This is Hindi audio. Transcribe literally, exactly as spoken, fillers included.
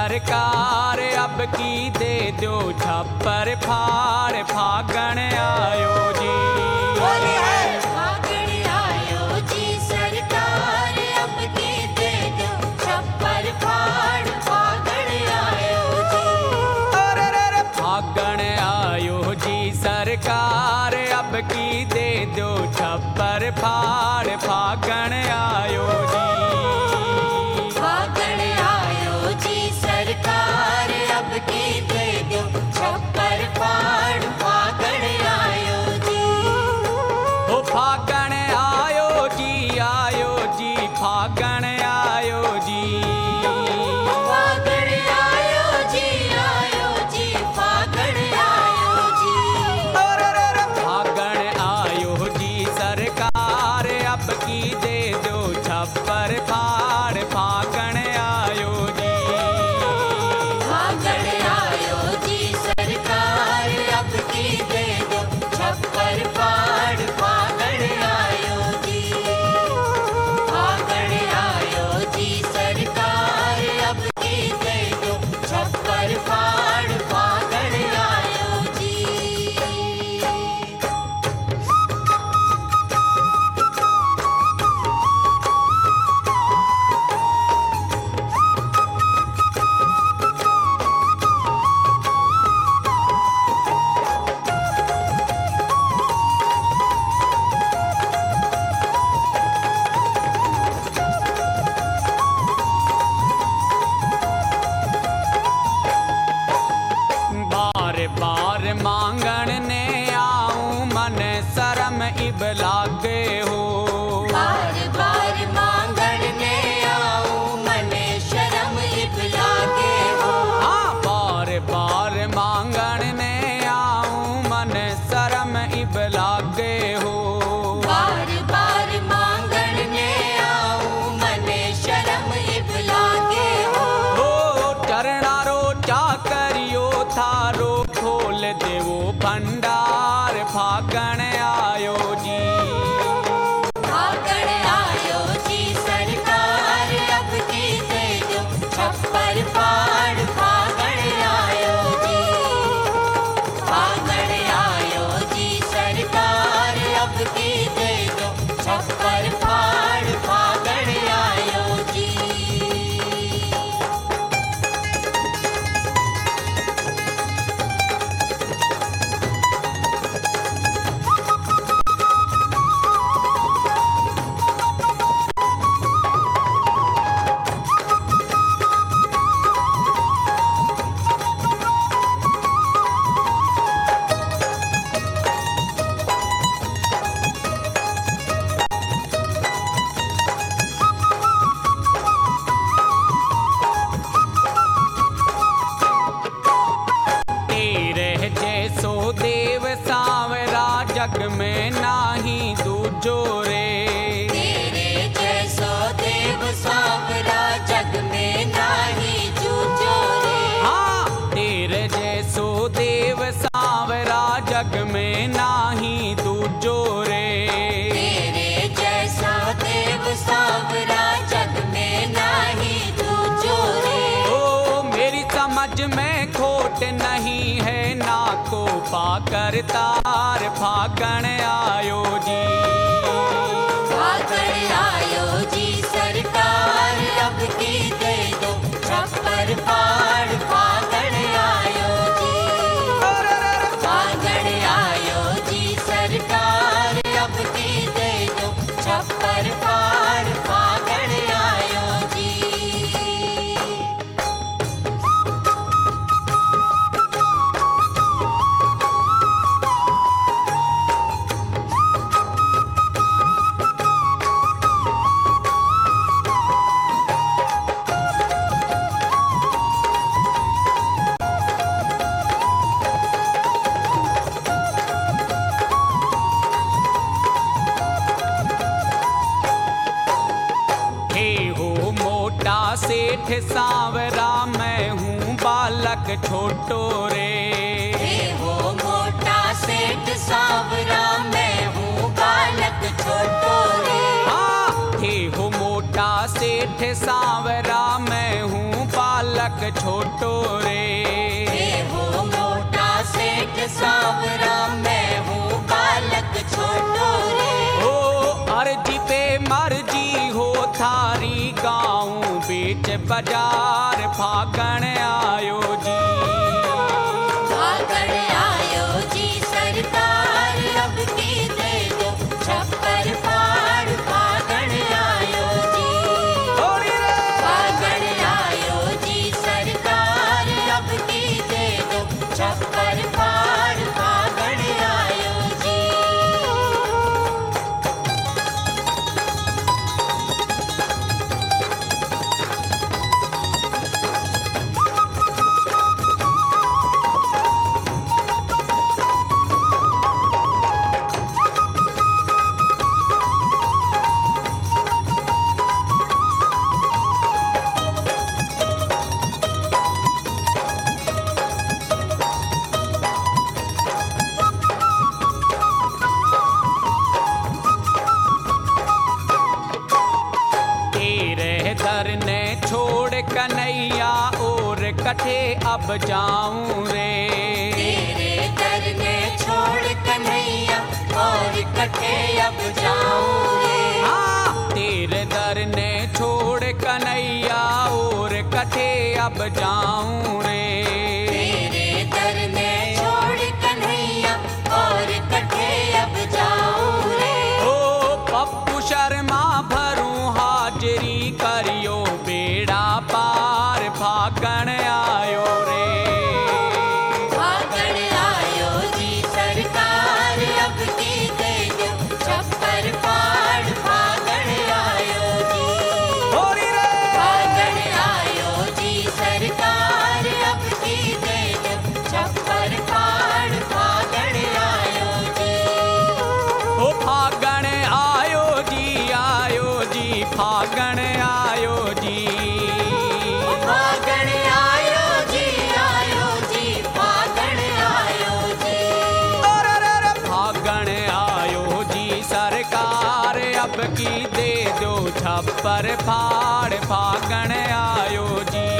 सरकार अब की दे दो छप्पर फाड़ फागण आयो जी। फागण आयो जी सरकार अब की दे दो छप्पर फाड़ फागण आयो जी। अरे रे रे फागण आयो जी सरकार अब की दे दो छप्पर फाड़ फागण आयो जी। फागण आयो जी सरकार अब की दे दो छप्पर फाड़ फागण आयो जी। ओ फागण आयो जी आयो जी फागण आयो जी। फागण आयो जी आयो जी फागण आयो जी। अरे रे रे फागण आयो जी सरकार अब की दे दो छप्पर फाड़ फागण आयो जी। फागण आयो जी सरकार अब की दे दो छप्पर फाड़ फागण आयो जी। फागण आयो जी सरकार अब की दे दो छप्पर फाड़ फागण आयो जी। बार बार मांगण ने आऊं मन शर्म इब लागे हो। बार बार मांगण ने आऊं मन शर्म इब लागे हो। हाँ बार बार मांगण ने आऊं मन शर्म इब लागे हो। बार बार मांगण ने आऊं मन शर्म इब लागे हो। ओ चरणारो चाकरियो थारो खोल देवो भंडार फागण आयो जी। फागण आयो जी सरकार अब की दे दो छप्पर फाड़ फागण आयो जी। फागण आयो जी सरकार अब की दे दो छप्पर फाड़ फागण आयो जी। तेरे जैसो देव सावरा जग में नाही दूजो रे। तेरे जैसो देव सावरा जग में नाही जूझो रे। हाँ तेरे जैसो देव सावरा जग में नाही दूजो रे। तेरे जैसा देव सावरा जग में नाही जूझो रे। ओ मेरी समझ में खोट नहीं है ना को पाकर तार फागण आयो जी। फागण आयो जी सरकार अब की दे दो छप्पर फाड़ फागण आयो जी। फागण आयो जी सरकार अब की दे दो छप्पर फाड़ फागण आयो जी। सेठ सांवरा मैं हूँ बालक छोटो रे। हे हो मोटा सेठ सांवरा मैं हूँ बालक छोटो रे। हाँ हे हो मोटा सेठ सांवरा मैं हूँ बालक छोटो रे। ये हो मोटा सेठ सांवरा, मैं हूँ बालक छोटो रे। ओ अर्जी पे मर्जी हो थारी, गाँव बीच बाजार फागण आयो जी। फागण आयो जी सरकार, अब की दे दो छप्पर फाड़। फागण आयो जी, होली रे। फागण आयो जी सरकार, अब की दे दो छप्पर फाड़। फागण आयो जी। तेरे दर ने छोड़ कन्हैया, और कठे अब जाऊं रे। तेरे दर ने छोड़ कन्हैया, और कटे अब जाऊं रे। हाँ तेरे दर ने छोड़ कन्हैया, और कठे अब जाऊं रे। तेरे दर ने छोड़ कन्हैया, और कटे अब जाऊं रे। ओ पप्पू शर्मा भरूं हाजरी, करियो बेड़ा पार। फागण आयो रे। फागण आयो जी सरकार, अब की दे दो छप्पर फाड़। फागण आयो जी, होली रे। फागण आयो जी सरकार, अब की दे दो छप्पर फाड़। फागण आयो जी, ओ फागण आयो जी, आयो जी, फागण आयो जी। फागण आयो जी, आयो जी, फागण आयो जी। अरे रे रे, फागण आयो जी सरकार, अब की दे दो छप्पर फाड़। फागण आयो जी।